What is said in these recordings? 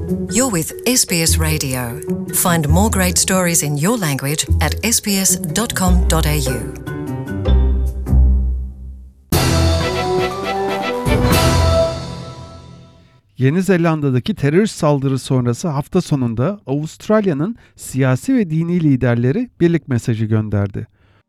You're with SBS Radio. Find more great stories in your language at sbs.com.au. Yeni Zelanda'daki terörist saldırı sonrası hafta sonunda Avustralya'nın siyasi ve dini liderleri birlik mesajı gönderdi.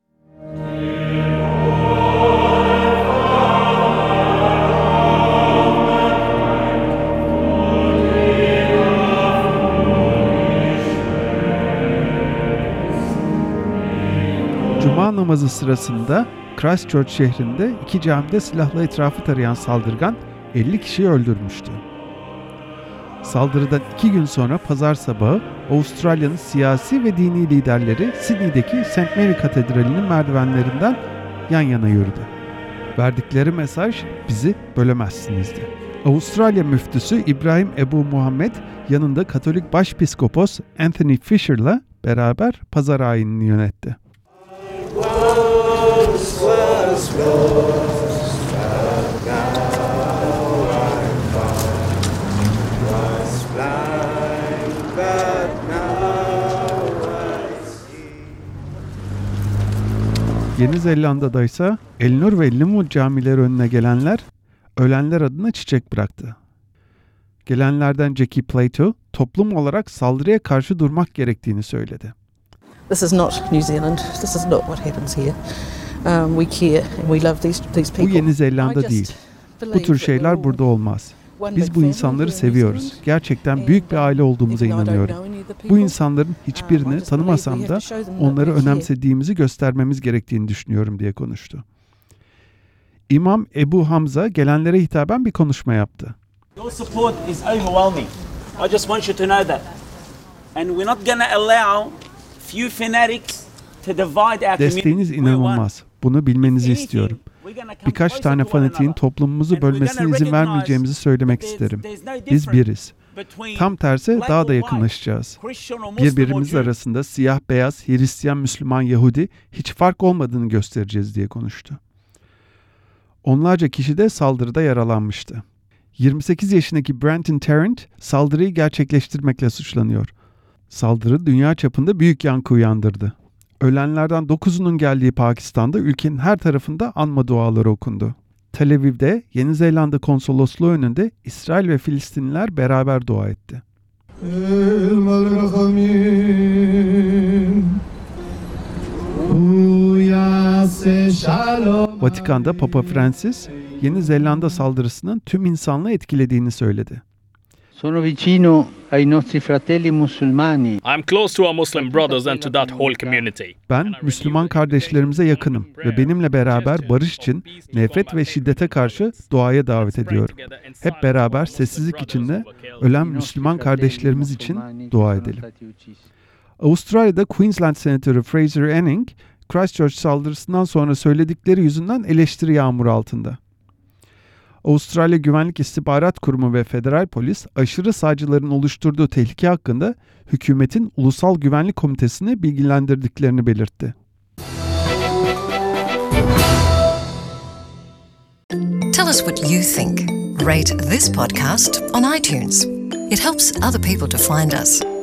Cuma namazı sırasında Christchurch şehrinde 2 camide silahla etrafı tarayan saldırgan 50 kişiyi öldürmüştü. Saldırıdan 2 gün sonra pazar sabahı Avustralya'nın siyasi ve dini liderleri Sydney'deki St. Mary Katedrali'nin merdivenlerinden yan yana yürüdü. Verdikleri mesaj bizi bölemezsinizdi. Avustralya müftüsü İbrahim Ebu Muhammed yanında Katolik Başpiskopos Anthony Fisher'la beraber pazar ayinini yönetti. Yeni Zelanda'da ise Elnur ve Limwood camileri önüne gelenler ölenler adına çiçek bıraktı. Gelenlerden Jackie Plato toplum olarak saldırıya karşı durmak gerektiğini söyledi. This is not New Zealand. This is not what happens here. We care and we love these people. Bu Yeni Zelanda değil. Bu tür şeyler burada olmaz. Biz bu insanları seviyoruz. Gerçekten büyük bir aile olduğumuza inanıyorum. Bu insanların hiçbirini tanımasam da onları önemsediğimizi göstermemiz gerektiğini düşünüyorum diye konuştu. İmam Ebu Hamza gelenlere hitaben bir konuşma yaptı. Your support is overwhelming. I just want you to know that. And we're not going to allow few fanatics to divide our community. Desteğiniz inanılmaz. Bunu bilmenizi istiyorum. Birkaç tane fanatiğin toplumumuzu bölmesine izin vermeyeceğimizi söylemek isterim. Biz biriz. Tam tersi daha da yakınlaşacağız. Birbirimiz arasında siyah, beyaz, Hristiyan, Müslüman, Yahudi hiç fark olmadığını göstereceğiz diye konuştu. Onlarca kişi de saldırıda yaralanmıştı. 28 yaşındaki Brenton Tarrant saldırıyı gerçekleştirmekle suçlanıyor. Saldırı dünya çapında büyük yankı uyandırdı. Ölenlerden 9'unun geldiği Pakistan'da ülkenin her tarafında anma duaları okundu. Tel Aviv'de Yeni Zelanda konsolosluğu önünde İsrail ve Filistinliler beraber dua etti. Vatikan'da Papa Francis, Yeni Zelanda saldırısının tüm insanlığı etkilediğini söyledi. Sono vicino ai nostri fratelli musulmani. I'm close to our Muslim brothers and to that whole community. Ben Müslüman kardeşlerimize yakınım ve benimle beraber barış için nefret ve şiddete karşı duaya davet ediyorum. Hep beraber sessizlik içinde ölen Müslüman kardeşlerimiz için dua edelim. Avustralya'da Queensland Senatörü Fraser Anning, Christchurch saldırısından sonra söyledikleri yüzünden eleştiri yağmuru altında. Avustralya Güvenlik İstihbarat Kurumu ve Federal Polis aşırı sağcıların oluşturduğu tehlike hakkında hükümetin Ulusal Güvenlik Komitesi'ni bilgilendirdiklerini belirtti. Tell us what you think. Rate this podcast on iTunes. It helps other people to find us.